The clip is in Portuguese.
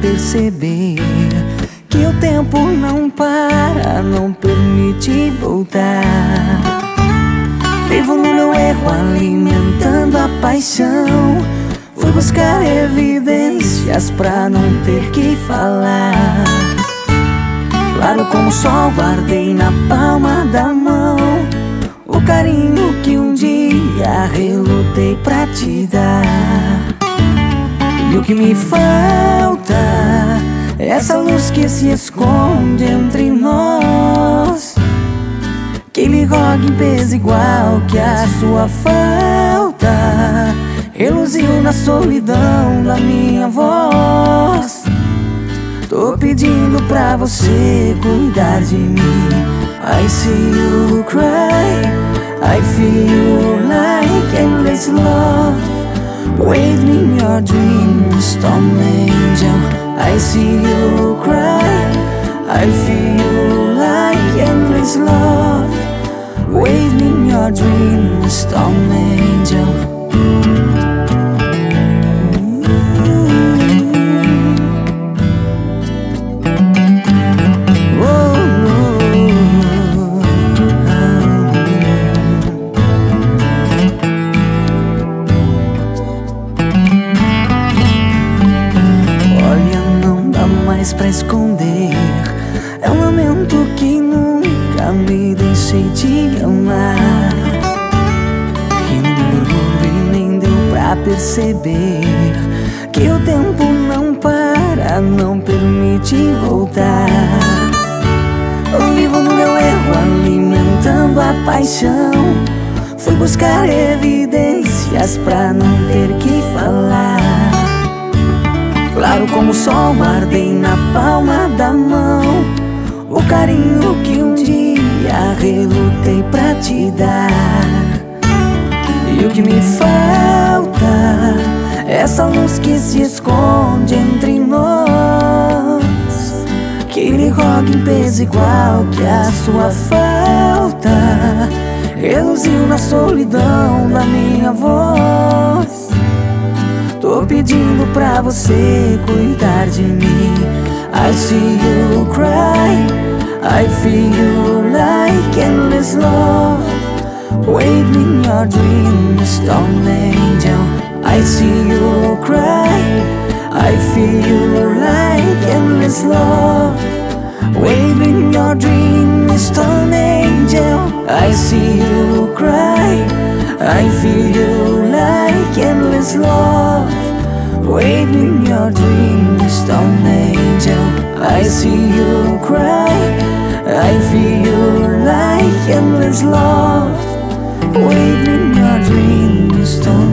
perceber que o tempo não para, não permite voltar. Vivo no meu erro, alimentando a paixão. Fui buscar evidências pra não ter que falar. Claro como o sol, guardei na palma da mão o carinho que um dia relutei pra te dar. E o que me falta é essa luz que se esconde entre nós, que lhe roga em peso igual que a sua falta reluziu na solidão da minha voz. Tô pedindo pra você cuidar de mim. I see you cry, I feel like endless love. Wave me in your dreams, storm angel. I see you cry, I feel like endless love. Wave me in your dreams, storm angel. Pra esconder, é um lamento que nunca me deixei de amar. E no meu orgulho nem deu pra perceber que o tempo não para, não permite voltar. Eu vivo no meu erro, alimentando a paixão. Fui buscar evidências pra não ter que falar. Claro como o sol, guardei na palma da mão o carinho que um dia relutei pra te dar. E o que me falta é essa luz que se esconde entre nós, que lhe roga em peso igual que a sua falta reluziu na solidão da minha voz. Tô pedindo pra você cuidar de mim. I see you cry, I feel like endless love. Wave me in your dreams, storm angel. I see you cry, I feel like endless love. Wave me in your dreams, storm angel. I see you cry, I feel like endless love. Wave me in your dreams, storm angel. I see you cry, I feel like endless love. Wave me in your dreams, storm